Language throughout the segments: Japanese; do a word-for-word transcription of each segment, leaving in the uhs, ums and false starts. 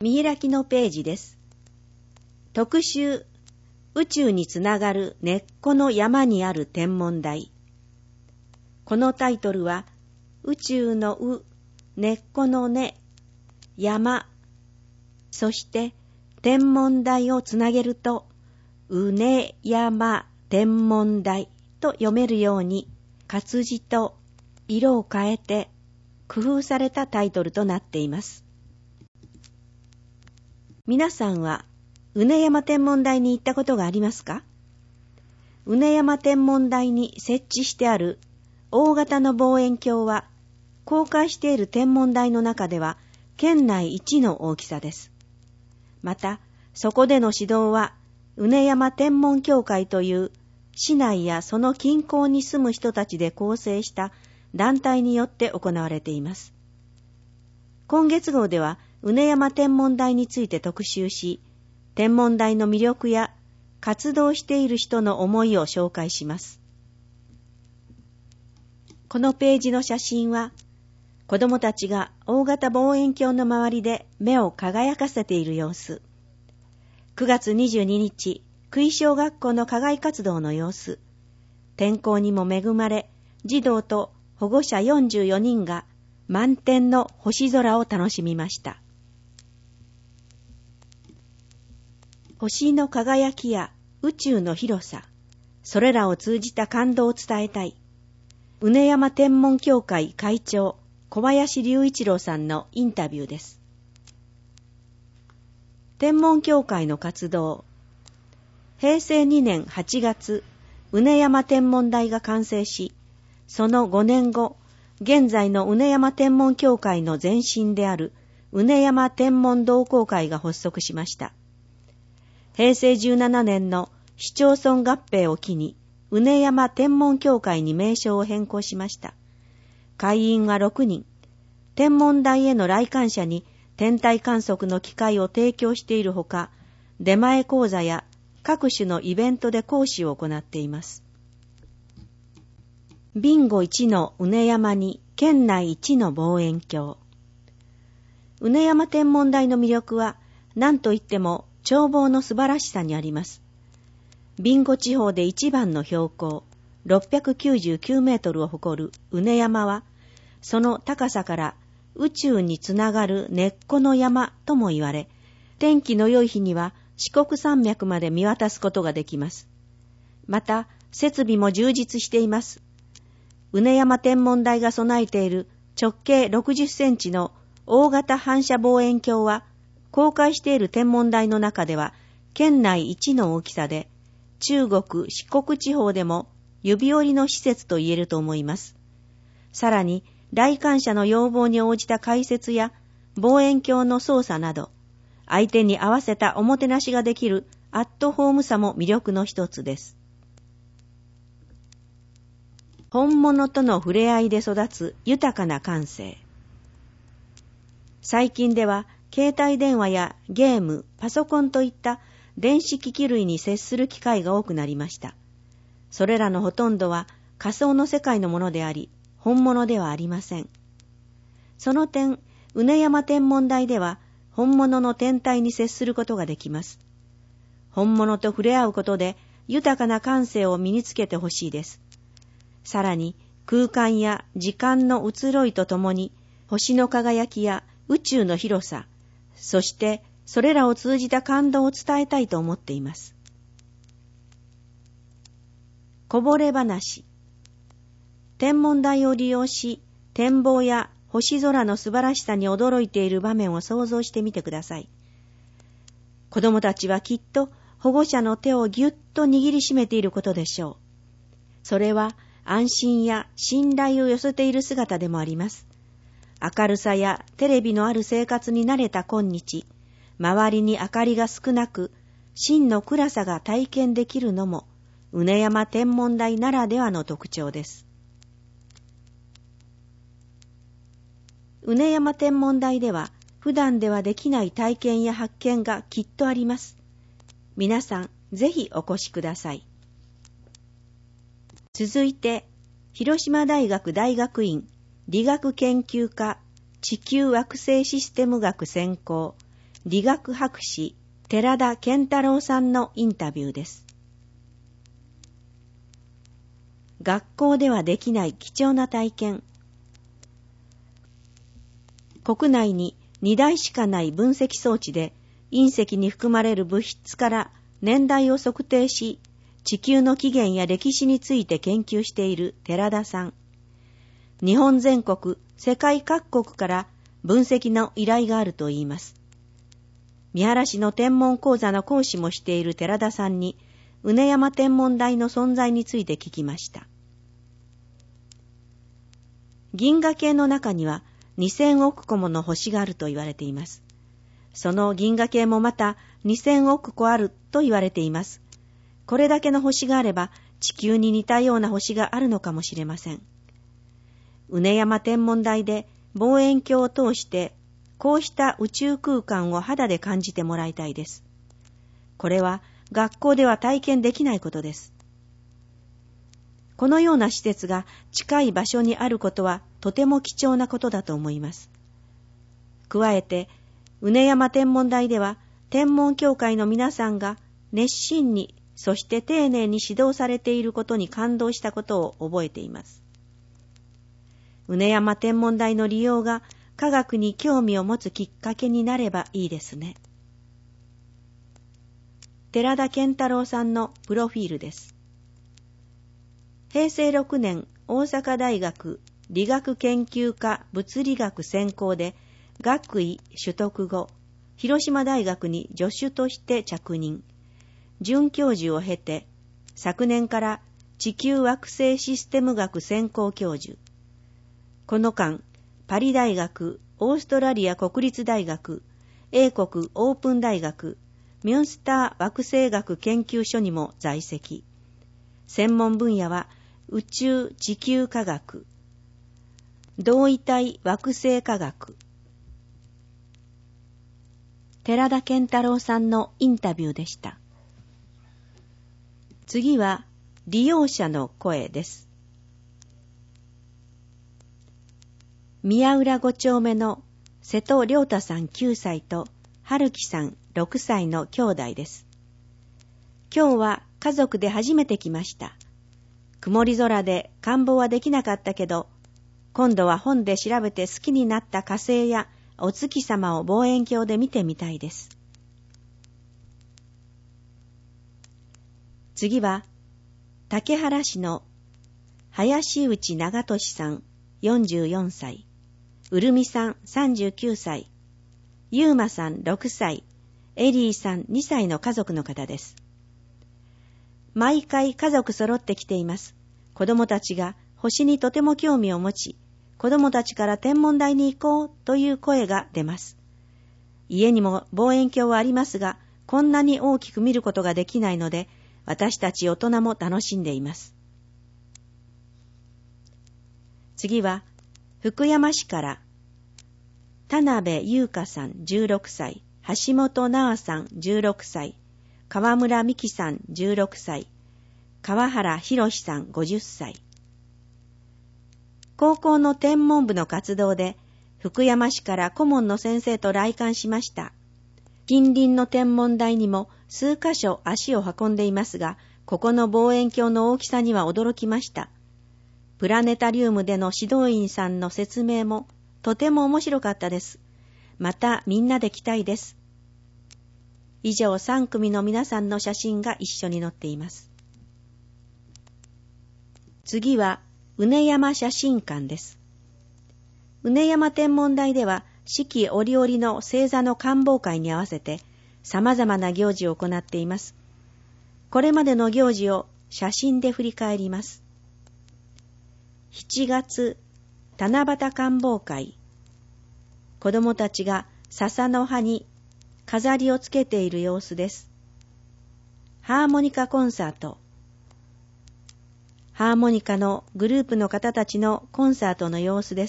見開きのページです。特集、宇宙につながる根っこの山にある天文台。このタイトルは、宇宙のう、根っこの根、山、そして天文台をつなげると、うね山天文台と読めるように、活字と色を変えて工夫されたタイトルとなっています。皆さんは、うね山天文台に行ったことがありますか？うね山天文台に設置してある大型の望遠鏡は、公開している天文台の中では県内一の大きさです。また、そこでの指導は、うね山天文協会という市内やその近郊に住む人たちで構成した団体によって行われています。今月号では、うね山天文台について特集し、天文台の魅力や活動している人の思いを紹介します。このページの写真は、子供たちが大型望遠鏡の周りで目を輝かせている様子。くがつにじゅうににち、久井小学校の課外活動の様子。天候にも恵まれ、児童と保護者よんじゅうよにんが満天の星空を楽しみました。星の輝きや宇宙の広さ、それらを通じた感動を伝えたい。うね山天文協会会長、小林隆一郎さんのインタビューです。天文協会の活動。へいせいにねんはちがつ、うね山天文台が完成し、そのごねんご、現在のうね山天文協会の前身であるうね山天文同好会が発足しました。へいせいじゅうななねんの市町村合併を機に、うね山天文協会に名称を変更しました。会員はろくにん。天文台への来館者に天体観測の機会を提供しているほか、出前講座や各種のイベントで講師を行っています。ビンゴいちのうね山に県内一の望遠鏡。うね山天文台の魅力は、何といっても眺望の素晴らしさにあります。ビンゴ地方で一番の標高、ろっぴゃくきゅうじゅうきゅうメートルを誇るうね山は、その高さから宇宙につながる根っこの山とも言われ、天気の良い日には四国山脈まで見渡すことができます。また、設備も充実しています。うね山天文台が備えている直径ろくじゅっセンチの大型反射望遠鏡は、公開している天文台の中では県内一の大きさで、中国・四国地方でも指折りの施設と言えると思います。さらに、来館者の要望に応じた解説や望遠鏡の操作など、相手に合わせたおもてなしができるアットホームさも魅力の一つです。本物との触れ合いで育つ豊かな感性。最近では、携帯電話やゲーム、パソコンといった電子機器類に接する機会が多くなりました。それらのほとんどは仮想の世界のものであり、本物ではありません。その点、うね山天文台では本物の天体に接することができます。本物と触れ合うことで豊かな感性を身につけてほしいです。さらに、空間や時間の移ろいとともに、星の輝きや宇宙の広さ、そしてそれらを通じた感動を伝えたいと思っています。こぼれ話。天文台を利用し、展望や星空の素晴らしさに驚いている場面を想像してみてください。子供たちはきっと保護者の手をぎゅっと握りしめていることでしょう。それは安心や信頼を寄せている姿でもあります。明るさやテレビのある生活に慣れた今日、周りに明かりが少なく、真の暗さが体験できるのも、うね山天文台ならではの特徴です。うね山天文台では、普段ではできない体験や発見がきっとあります。皆さん、ぜひお越しください。続いて、広島大学大学院理学研究科地球惑星システム学専攻理学博士寺田健太郎さんのインタビューです。学校ではできない貴重な体験。国内ににだいしかない分析装置で隕石に含まれる物質から年代を測定し、地球の起源や歴史について研究している寺田さん。日本全国、世界各国から分析の依頼があるといいます。三原市の天文講座の講師もしている寺田さんに、畝山天文台の存在について聞きました。銀河系の中にはにせんおく個もの星があると言われています。その銀河系もまたにせんおく個あると言われています。これだけの星があれば地球に似たような星があるのかもしれません。畝山天文台で望遠鏡を通してこうした宇宙空間を肌で感じてもらいたいです。これは学校では体験できないことです。このような施設が近い場所にあることはとても貴重なことだと思います。加えて、畝山天文台では天文協会の皆さんが熱心に、そして丁寧に指導されていることに感動したことを覚えています。畝山天文台の利用が科学に興味を持つきっかけになればいいですね。寺田健太郎さんのプロフィールです。へいせいろくねん、大阪大学理学研究科物理学専攻で学位取得後、広島大学に助手として着任。准教授を経て、昨年から地球惑星システム学専攻教授。この間、パリ大学、オーストラリア国立大学、英国オープン大学、ミュンスター惑星学研究所にも在籍。専門分野は宇宙地球科学、同位体惑星科学。寺田健太郎さんのインタビューでした。次は利用者の声です。宮浦ご丁目の瀬戸亮太さんきゅうさいと春樹さんろくさいの兄弟です。今日は家族で初めて来ました。曇り空で観望はできなかったけど、今度は本で調べて好きになった火星やお月様を望遠鏡で見てみたいです。次は、竹原市の林内長俊さんよんじゅうよんさい、うるみさんさんじゅうきゅうさい、ゆうまさんろくさい、エリーさんにさいの家族の方です。毎回家族揃ってきています。子供たちが星にとても興味を持ち、子供たちから天文台に行こうという声が出ます。家にも望遠鏡はありますが、こんなに大きく見ることができないので、私たち大人も楽しんでいます。次は、福山市から、田辺優香さんじゅうろくさい、橋本直さんじゅうろくさい、川村美希さんじゅうろくさい、川原博さんごじゅっさい。高校の天文部の活動で、福山市から顧問の先生と来館しました。近隣の天文台にも数カ所足を運んでいますが、ここの望遠鏡の大きさには驚きました。プラネタリウムでの指導員さんの説明もとても面白かったです。またみんなで来たいです。以上さん組の皆さんの写真が一緒に載っています。次は畝山写真館です。畝山天文台では四季折々の星座の観望会に合わせて様々な行事を行っています。これまでの行事を写真で振り返ります。しちがつ、七夕観望会。子供たちが笹の葉に飾りをつけている様子です。ハーモニカコンサート。ハーモニカのグループの方たちのコンサートの様子です。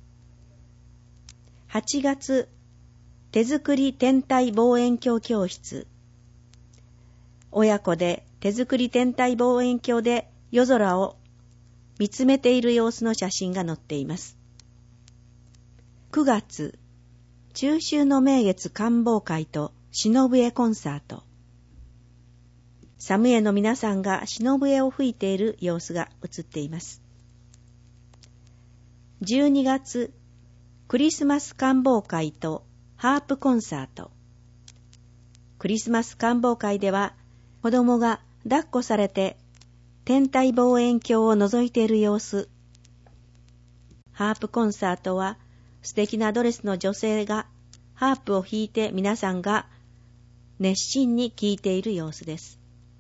はちがつ、手作り天体望遠鏡教室。親子で手作り天体望遠鏡で夜空を見つめている様子の写真が載っています。くがつ、 中秋の名月観望会と篠笛コンサート。サムエの皆さんが篠笛を吹いている様子が映っています。じゅうにがつ、クリスマス観望会とハープコンサート。クリスマス観望会では子供が抱っこされて天体望遠鏡を覗いている様子。ハープコンサートは素敵なドレスの女性がハープを弾いて皆さんが熱心に聴いている様子です。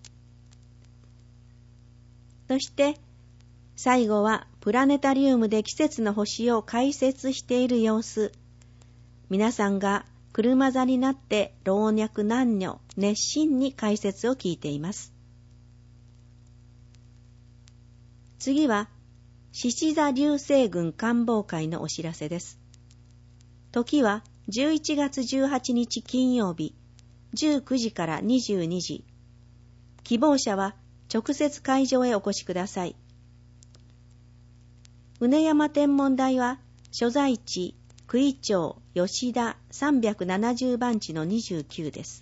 そして最後はプラネタリウムで季節の星を解説している様子。皆さんが車座になって老若男女熱心に解説を聞いています。次は獅子座流星群観望会のお知らせです。時はじゅういちがつじゅうはちにち金曜日じゅうくじからにじゅうにじ。希望者は直接会場へお越しください。畝山天文台は所在地九井町吉田さんびゃくななじゅうばんちのにじゅうきゅうです。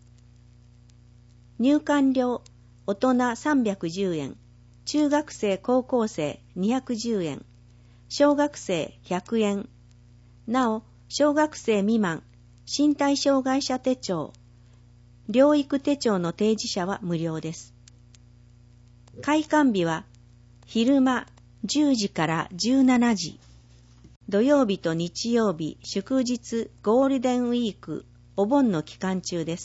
入館料大人さんびゃくじゅうえん、中学生高校生にひゃくじゅうえん、小学生ひゃくえん。なお小学生未満身体障害者手帳、療育手帳の提示者は無料です。開館日は昼間じゅうじからじゅうしちじ。土曜日と日曜日、祝日、ゴールデンウィーク、お盆の期間中です。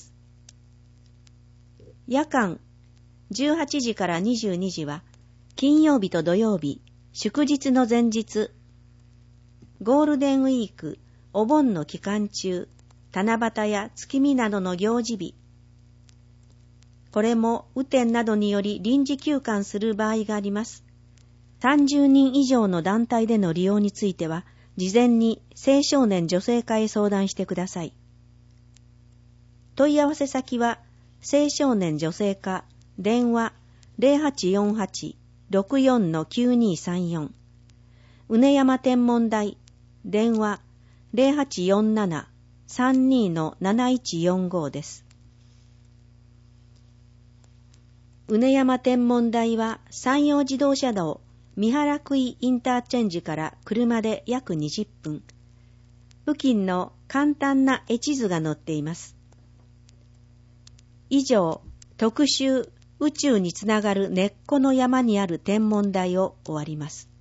夜間じゅうはちじからにじゅうにじは金曜日と土曜日、祝日の前日、ゴールデンウィーク、お盆の期間中、七夕や月見などの行事日。これも雨天などにより臨時休館する場合があります。さんじゅうにん以上の団体での利用については、事前に青少年女性課へ相談してください。問い合わせ先は、青少年女性課、電話 ゼロはちよんはち ろくよん きゅうにさんよん、畝山天文台、電話 ゼロはちよんなな さんに なないちよんご です。畝山天文台は山陽自動車道三原杭インターチェンジから車で約にじゅっぷん。付近の簡単な絵地図が載っています。以上、特集宇宙につながる根っこの山にある天文台を終わります。